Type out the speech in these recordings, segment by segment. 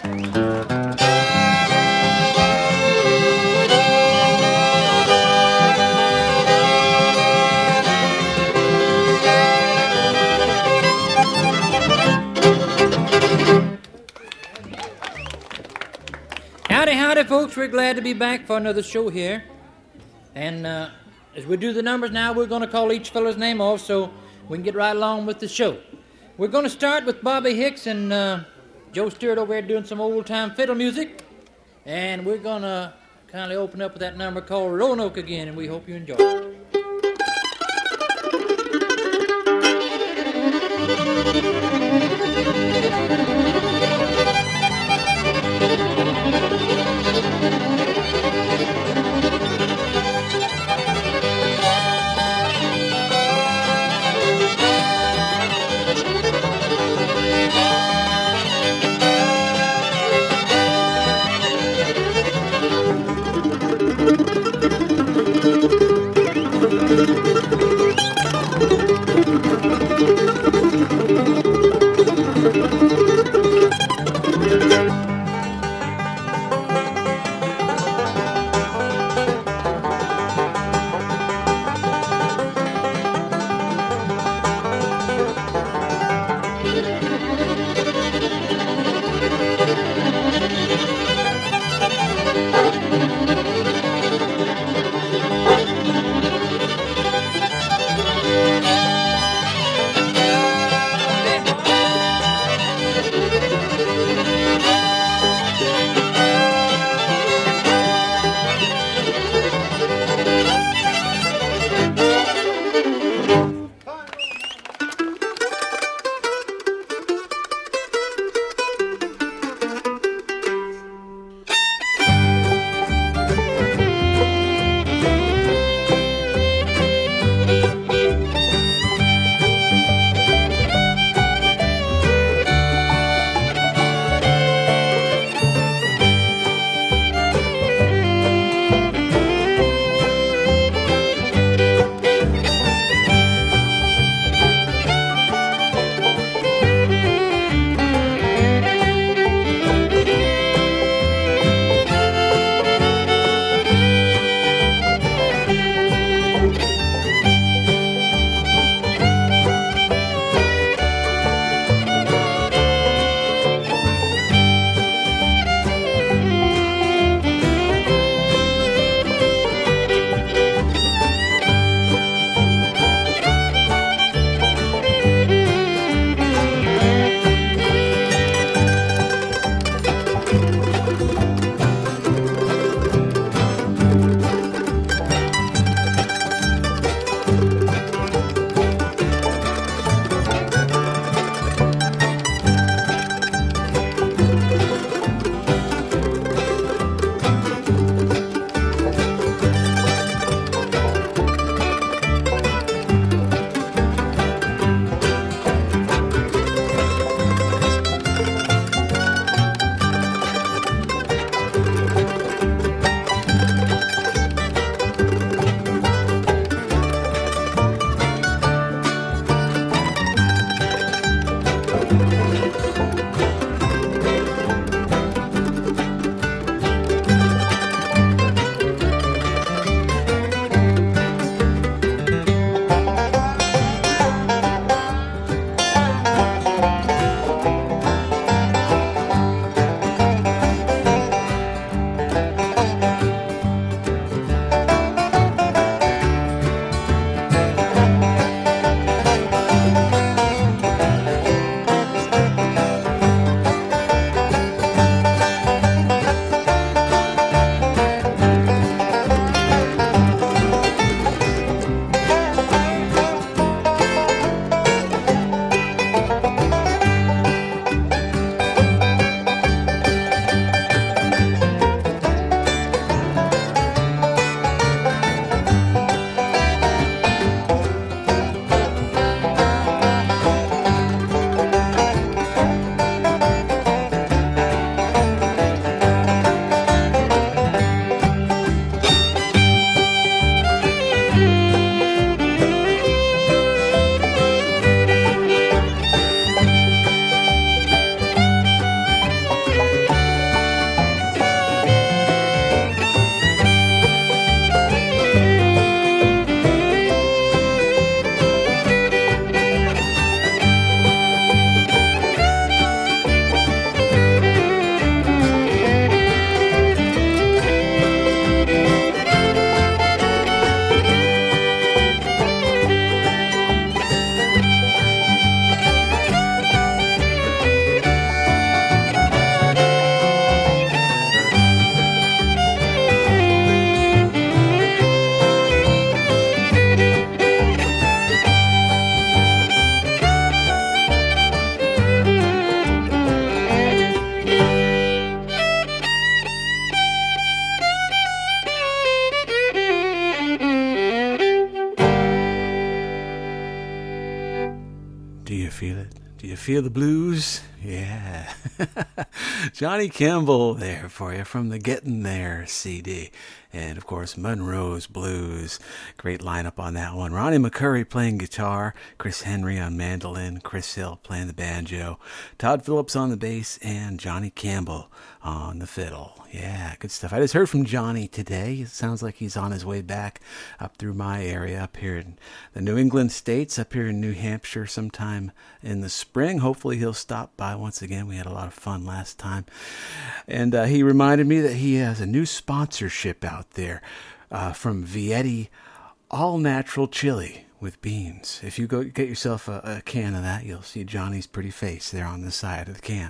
Howdy, folks. We're glad to be back for another show here. And as we do the numbers now, we're going to call each fellow's name off so we can get right along with the show. We're going to start with Bobby Hicks and Joe Stewart over there doing some old-time fiddle music. And we're going to kindly open up with that number called Roanoke again, and we hope you enjoy it. feel the blues? Yeah. Johnny Campbell there for you from the Getting There CD. And, of course, Monroe's Blues. Great lineup on that one. Ronnie McCurry playing guitar, Chris Henry on mandolin, Chris Hill playing the banjo, Todd Phillips on the bass, and Johnny Campbell on the fiddle. Yeah, good stuff. I just heard from Johnny today. It sounds like he's on his way back up through my area, up here in the New England states, up here in New Hampshire sometime in the spring. Hopefully he'll stop by once again. We had a lot of fun last time. And he reminded me that he has a new sponsorship out there from Vietti All Natural Chili with beans. If you go get yourself a can of that, you'll see Johnny's pretty face there on the side of the can.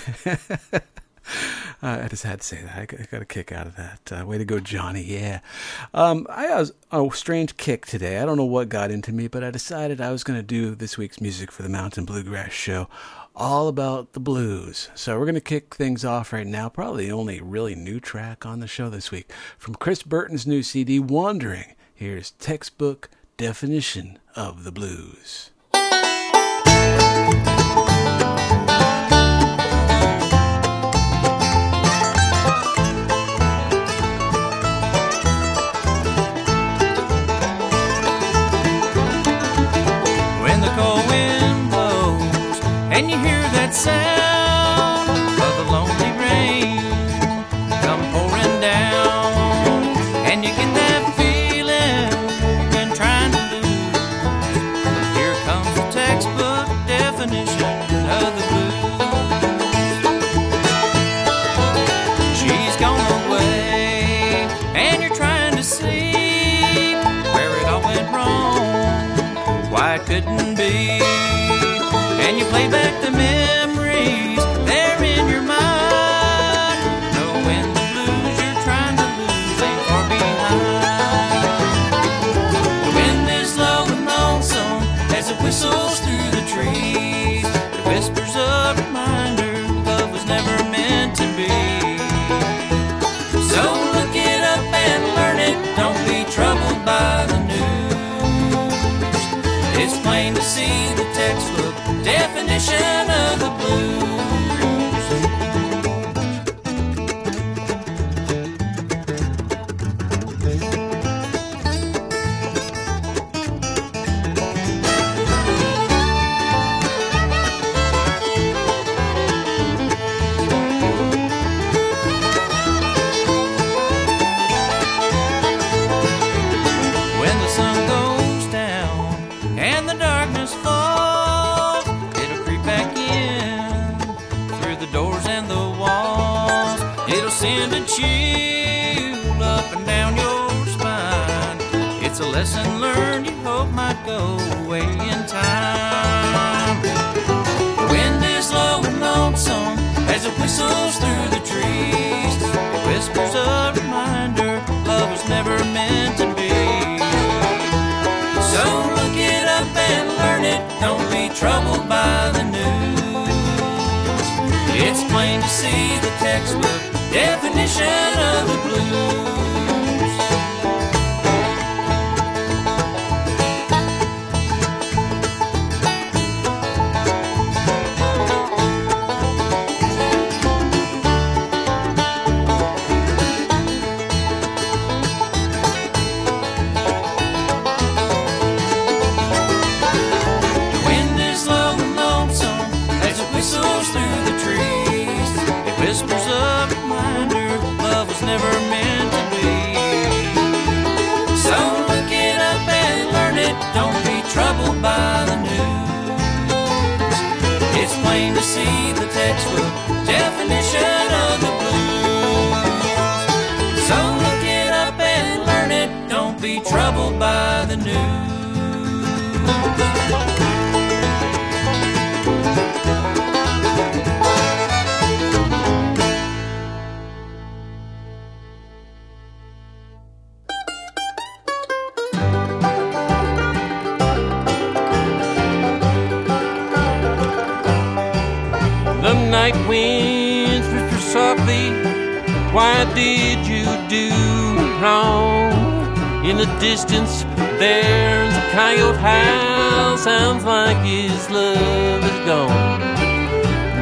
I just had to say that. I got a kick out of that. Way to go, Johnny. Yeah. I was a strange kick today. I don't know what got into me, but I decided I was going to do this week's Music for the Mountain Bluegrass Show all about the blues. So we're going to kick things off right now. Probably the only really new track on the show this week. From Chris Burton's new CD, Wandering. Here's Textbook Definition of the Blues. And you hear that sound of the lonely rain come pouring down, and you get that feeling you've been trying to lose. Here comes the textbook definition of the blues. She's gone away, and you're trying to see where it all went wrong, why it couldn't be. And you play back the memories there in your mind, knowing the blues you're trying to lose ain't far behind. The wind is low and lonesome as it whistles through the trees. It whispers a reminder love was never meant to be. So look it up and learn it, don't be troubled by the news. It's plain to see the textbook definition of the blues. When the sun goes down and the darkness falls, it'll creep back in through the doors and the walls. It'll send a chill up and down your spine. It's a lesson learned you hope might go away in time. The wind is low and lonesome as it whistles through the trees. It whispers a reminder love was never meant to be. So look it up and learn it, don't be troubled by the news. It's plain to see the textbook definition of the blues. Whispers a reminder love was never meant to be. So look it up and learn it, don't be troubled by the news. It's plain to see the textbook definition of the blues. So look it up and learn it, don't be troubled by the news. Night winds whisper softly, why did you do wrong? In the distance there's a coyote howl, sounds like his love is gone.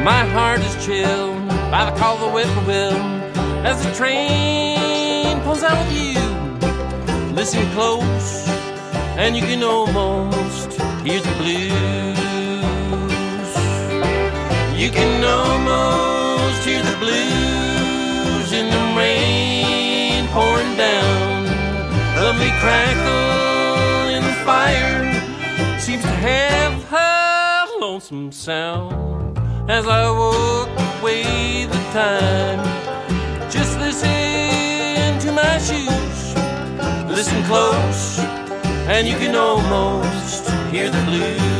My heart is chilled by the call of the whippoorwill as the train pulls out with you. Listen close, and you can almost hear the blues. You can almost hear the blues in the rain pouring down. Lovely crackle in the fire seems to have a lonesome sound. As I walk away the time, just listen to my shoes. Listen close, and you can almost hear the blues.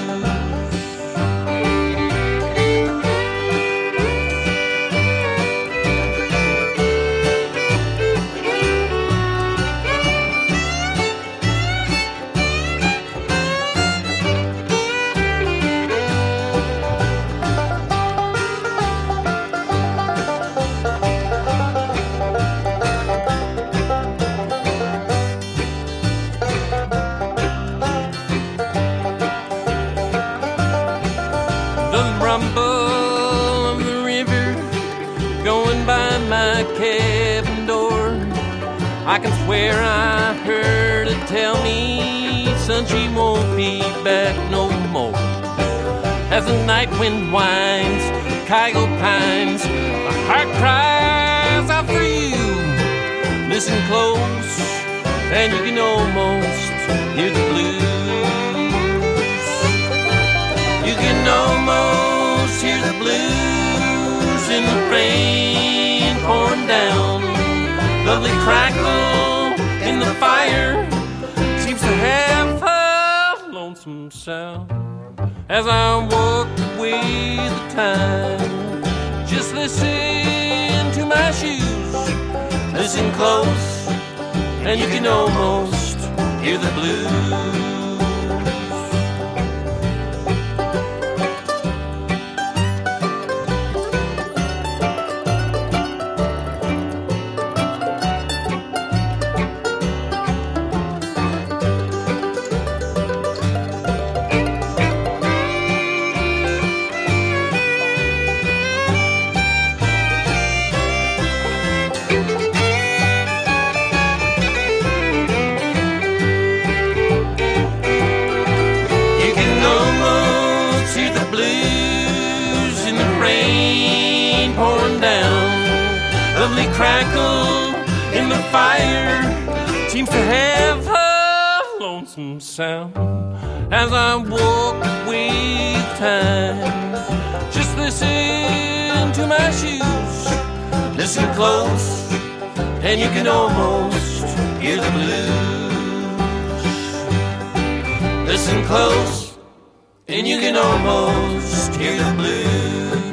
I can swear I heard her tell me, son, she won't be back no more. As the night wind winds, Kygo pines, my heart cries out for you. Listen close, and you can almost hear the blues. You can almost hear the blues in the rain pouring down. Lovely crackle in the fire seems to have a lonesome sound. As I walk away the time, just listen to my shoes. Listen close, and you can almost hear the blues. Crackle in the fire seems to have a lonesome sound. As I walk away time, just listen to my shoes. Listen close, and you can almost hear the blues. Listen close, and you can almost hear the blues.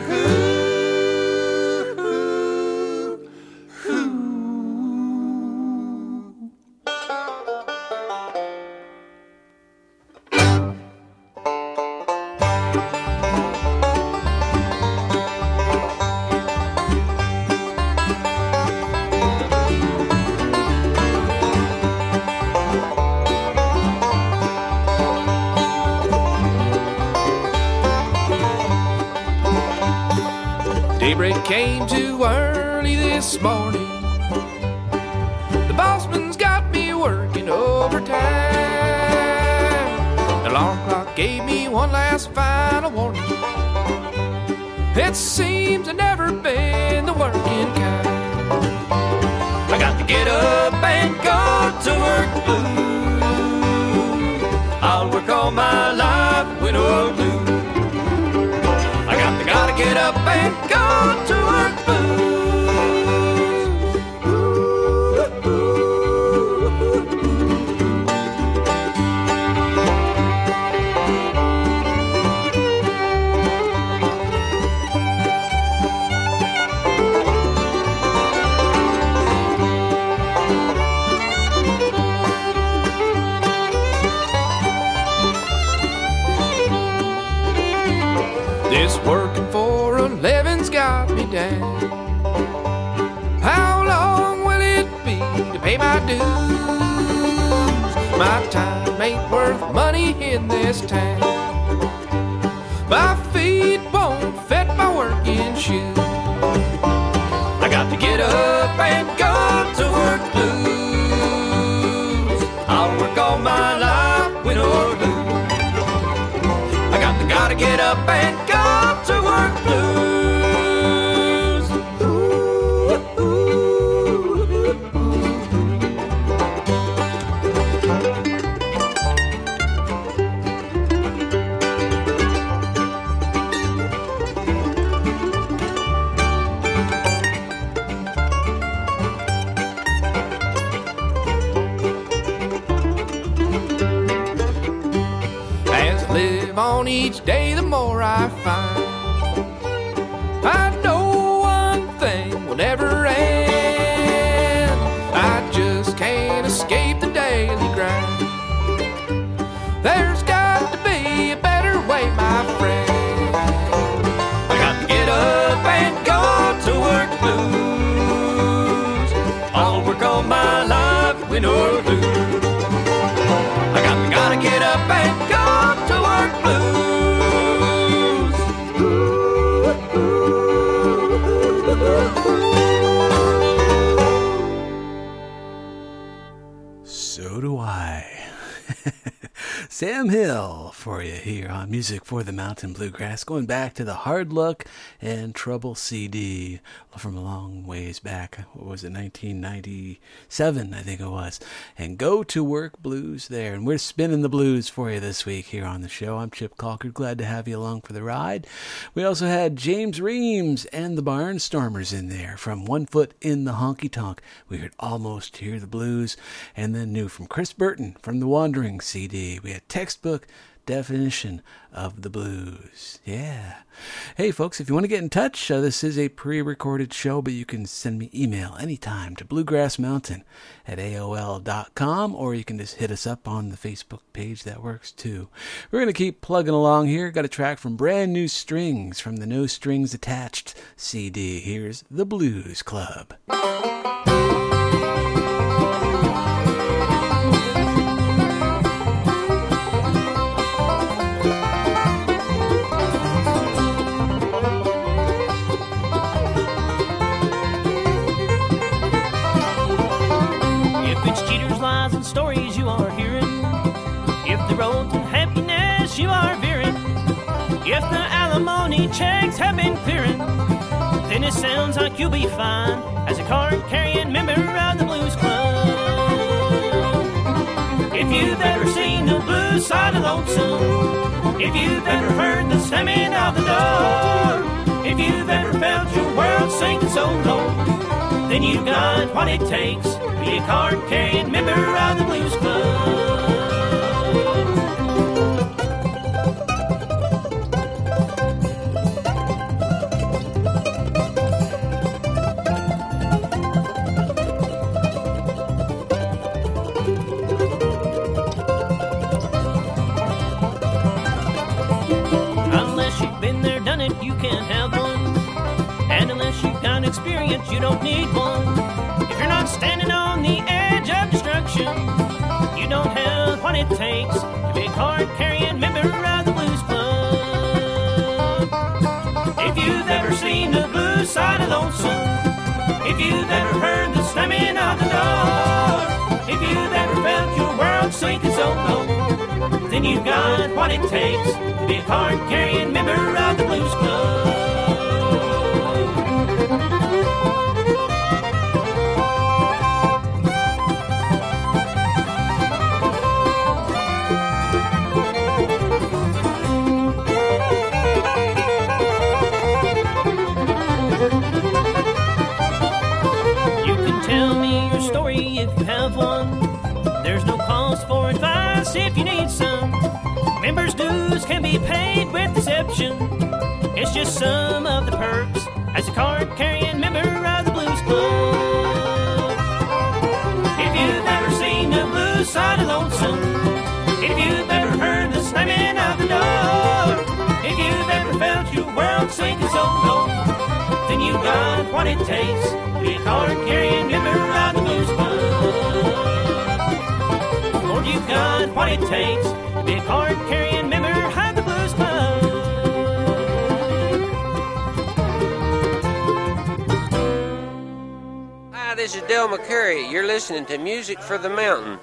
Daybreak came too early this morning. The bossman's got me working overtime. The alarm clock gave me one last final warning. It seems I've never been the working kind. I got to get up and go to work blue. I'll work all my life, win or lose. Gotta get up and go to work This working for a living's got me down. How long will it be to pay my dues? My time ain't worth money in this town. My feet won't fit my working shoes. I got to get up and go to work blues. I'll work all my life, win or lose. I gotta get up and go to work blues. On each day, the more I find I know one thing will never end. I just can't escape the daily grind. There's got to be a better way, my friend. I got to get up and go to work blues. I'll work all my life, win or lose. I gotta get up and go to work blues. So do I. Sam Hill for you here on Music for the Mountain Bluegrass, going back to the Hard Luck and Trouble CD from a long ways back. What was it, 1997, I think it was. And Go to Work Blues there. And we're spinning the blues for you this week here on the show. I'm Chip Calker, glad to have you along for the ride. We also had James Reams and the Barnstormers in there from One Foot in the Honky Tonk. We heard Almost Hear the Blues, and then new from Chris Burton from the Wandering CD. We had Textbook Definition of the Blues. Yeah. Hey folks, if you want to get in touch, this is a pre-recorded show, but you can send me email anytime to bluegrassmountain@aol.com, or you can just hit us up on the Facebook page. That works too. We're going to keep plugging along here. Got a track from Brand New Strings from the No Strings Attached CD. Here's The Blues Club. Stories you are hearing, if the road to happiness you are veering, if the alimony checks have been clearing, then it sounds like you'll be fine as a card-carrying member of the Blues Club. If you've ever seen the blues side of lonesome, if you've ever heard the slamming of the door, if you've ever felt your world sinking so low, then you've got what it takes to be a card-carrying member of the Blues Club. Unless you've been there, done it, you can't have one. And unless you've got experience, you don't need one. If you're not standing on the edge of destruction, you don't have what it takes to be a card-carrying member of the Blues Club. If you've ever seen the blues side of lonesome, if you've ever heard the slamming of the door, if you've ever felt your world sinking so low, then you've got what it takes to be a card-carrying member of the Blues Club. If you have one, there's no cause for advice if you need some. Members' dues can be paid with deception. It's just some of the perks as a card-carrying member of the Blues Club. If you've ever seen the blues side of lonesome, if you've ever heard the slamming of the door, if you've ever felt your world sinking so low, then you've got what it takes to be a card-carrying member of the Blues Club. Lord, you've got what it takes to be a card-carrying member of the Blues Club. this is Del McCurry. You're listening to Music for the Mountain.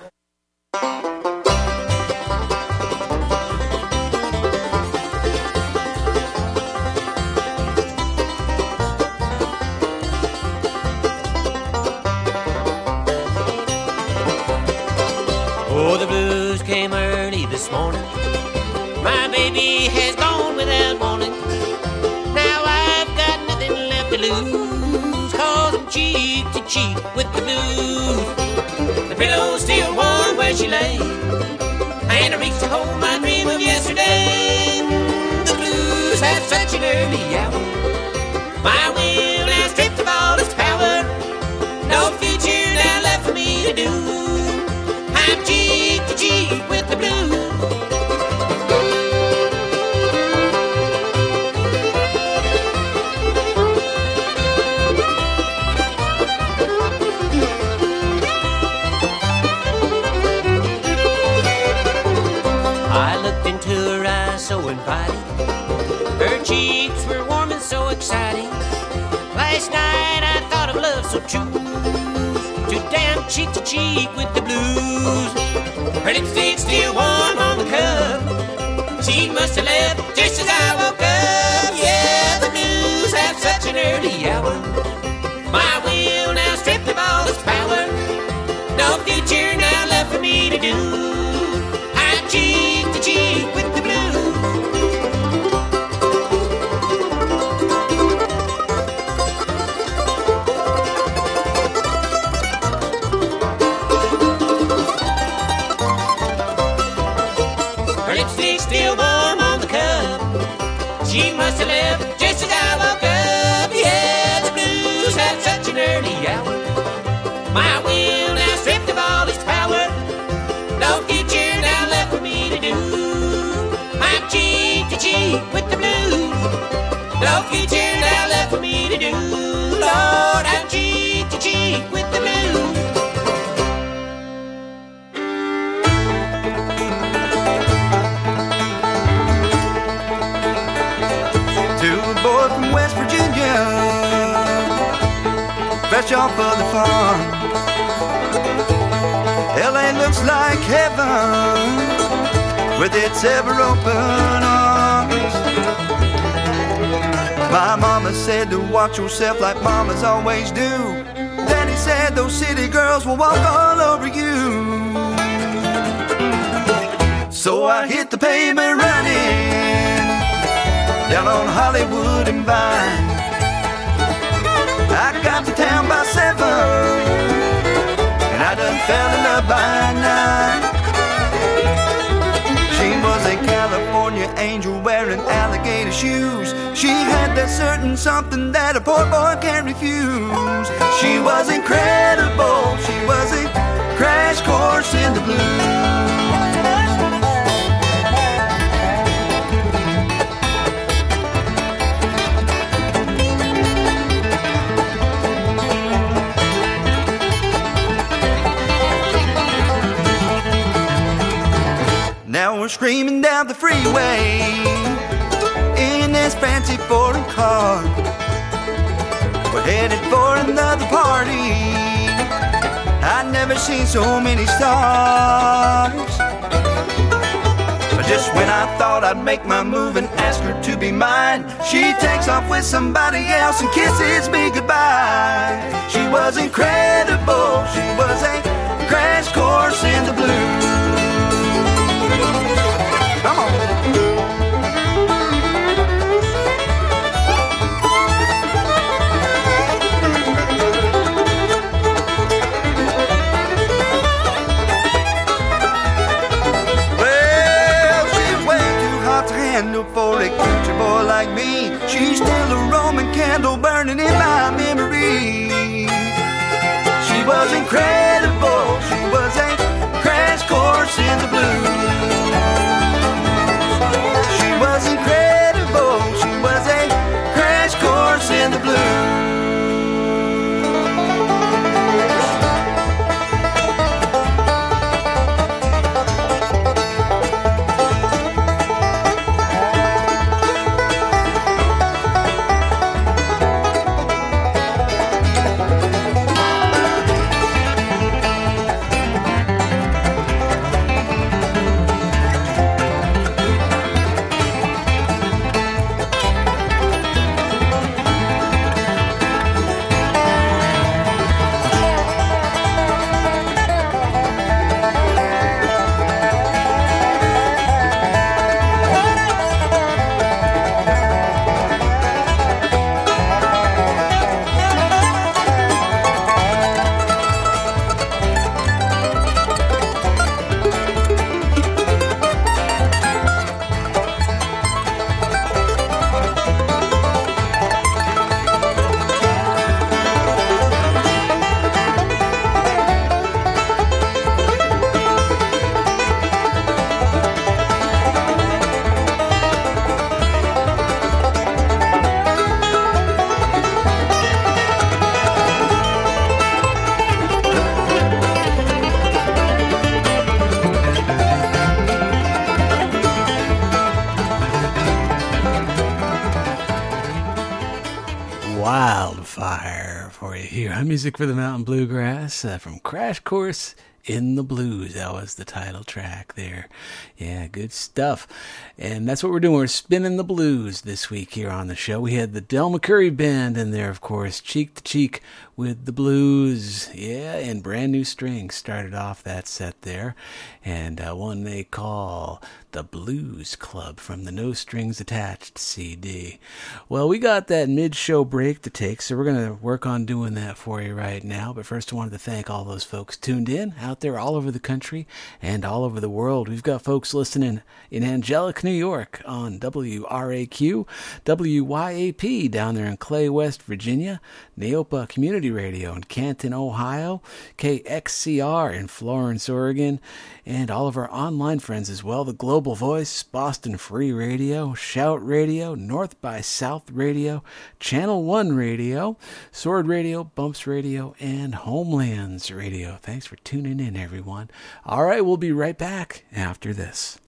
Oh, the blues came early this morning. My baby has gone without warning. Now I've got nothing left to lose, 'cause I'm cheek to cheek with the blues. The pillow's still warm where she lay, and I reach to hold my dream of yesterday. The blues have such an early hour. My will now stripped of all its power. No future now left for me to do. I'm cheek to cheek with the blues. I looked into her eyes so inviting. Her cheeks were warm and so exciting. Last night I thought of love so true. Today I'm cheek to cheek with the blues. Her lipstick's still warm on the cup. She must have left just as I woke up. Yeah, the blues have such an early hour. My will now stripped of all its power. No future now left for me to do. I'm cheek to cheek with the blues. Still warm on the cup. She must have left just as I woke up. Yeah, the blues have such an early hour. My will now stripped of all its power. No future now left for me to do. I'm cheek to cheek with the blues. No future now left for me to do. Lord, I'm cheek to cheek with the blues. Boy from West Virginia, fresh off of the farm. LA looks like heaven with its ever-open arms. My mama said to watch yourself like mamas always do. Daddy said those city girls will walk all over you. So I hit the pavement running down on Hollywood and Vine. I got to town by 7, and I done fell in love by 9. She was a California angel wearing alligator shoes. She had that certain something that a poor boy can't refuse. She was incredible. She was a crash course in the blues. Now we're screaming down the freeway in this fancy foreign car. We're headed for another party. I've never seen so many stars. But just when I thought I'd make my move and ask her to be mine, she takes off with somebody else and kisses me goodbye. She was incredible. She was a crash course in the blues. Come on. Well, she's way too hot to handle for a country boy like me. She's still a Roman candle burning in my memory. She was incredible. She was a crash course in the blues. She was incredible. She was a crash course in the blues. Wildfire for you here on Music for the Mountain Bluegrass from Crash Course in the Blues. That was the title track there. Yeah, good stuff. And that's what we're doing. We're spinning the blues this week here on the show. We had the Del McCurry Band in there, of course, cheek to cheek with the blues. Yeah, and Brand New Strings started off that set there. And one they call the Blues Club from the No Strings Attached CD. Well, we got that mid-show break to take, so we're going to work on doing that for you right now. But first, I wanted to thank all those folks tuned in out there all over the country and all over the world. We've got folks listening in Angelic, New York on WRAQ, WYAP down there in Clay, West Virginia, Neopa Community Radio in Canton, Ohio, KXCR in Florence, Oregon, and all of our online friends as well, the Global Voice, Boston Free Radio, Shout Radio, North by South Radio, Channel 1 Radio, Sword Radio, Bumps Radio, and Homelands Radio. Thanks for tuning in, everyone. All right, we'll be right back after this.